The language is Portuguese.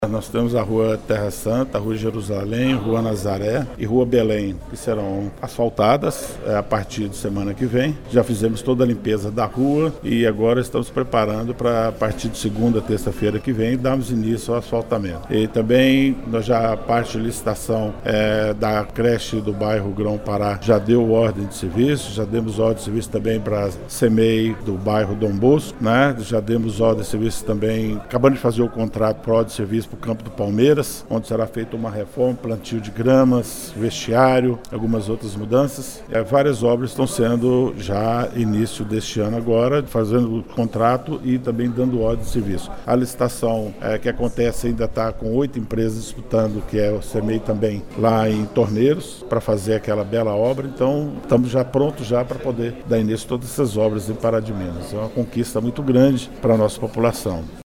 Nós temos a Rua Terra Santa, a Rua Jerusalém, Rua Nazaré e Rua Belém, que serão asfaltadas a partir de semana que vem. Já fizemos toda a limpeza da rua e agora estamos preparando para, a partir de segunda, terça-feira que vem, darmos início ao asfaltamento. E também, nós já a parte de licitação da creche do bairro Grão Pará já deu ordem de serviço, já demos ordem de serviço também para a CEMEI do bairro Dom Bosco, né? Já demos ordem de serviço também, acabamos de fazer o contrato para ordem de serviço para o campo do Palmeiras, onde será feita uma reforma, plantio de gramas, vestiário, algumas outras mudanças. Várias obras estão sendo já início deste ano agora, fazendo o contrato e também dando ordem de serviço. A licitação que acontece ainda está com 8 empresas disputando, que é o CEMEI também, lá em Torneiros, para fazer aquela bela obra. Então, estamos já prontos já para poder dar início a todas essas obras em Pará de Minas. É uma conquista muito grande para a nossa população.